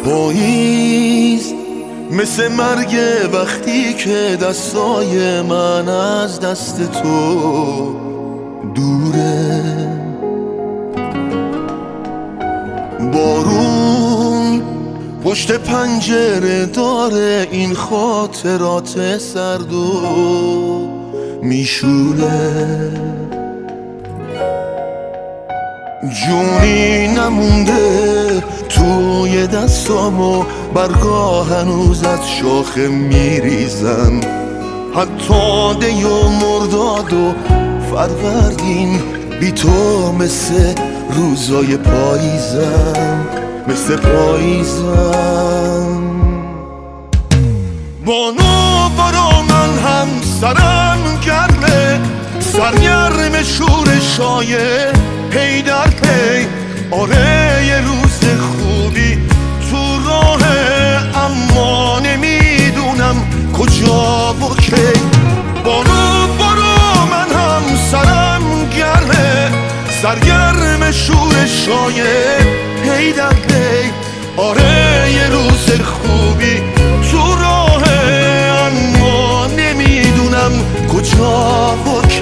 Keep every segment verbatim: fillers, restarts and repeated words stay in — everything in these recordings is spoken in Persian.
پاییز مثل مرگ وقتی که دستای من از دست تو دوره. بارون پشت پنجره داره این خاطرات سرد و میشوره. جونی نمونده توی دستامو، برگا هنوز از شاخه میریزن. حتی دی و مرداد و فروردین بی تو مثل روزای پاییزم، مثل پاییزم. بانو برا من هم سرم گرمه، سرگرم شورشای پی در پی. آره یه روز خوبی تو راهه، اما نمیدونم کجا و کی. بانو برا من هم سرم گرمه، سرگرم شورشای پی در پی. آره یه روز خوبی تو راهه، اما نمیدونم کجا و کی.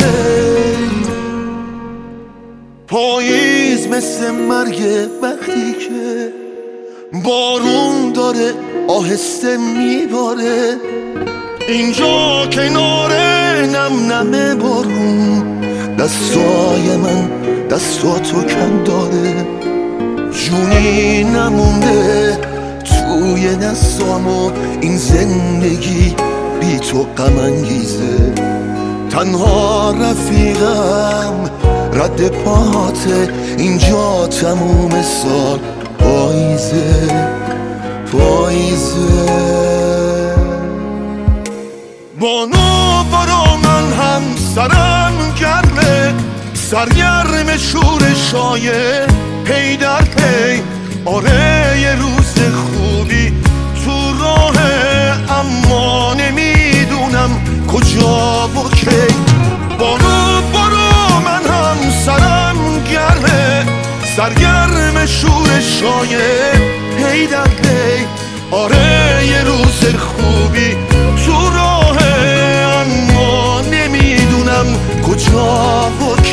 پاییز مثل مرگ وقتی که بارون داره آهسته میباره. اینجا کنار نم نمه بارون، دستای من دستاتو کم داره. جونی نمونده توی دستامو، این زندگی بی تو غم انگیزه. تنها رفیقم رد پاته، اینجا تموم سال پاییزه پاییزه. بانو برا من هم سرم گرمه، سرگرم شورشای پی در پی. آره یه روز خوبی تو راهه، اما نمیدونم کجا و کی. بانو برا من هم سرم گرمه، سرگرم شورشای پی در پی. آره یه روز خوبی تو راهه، اما نمیدونم کجا و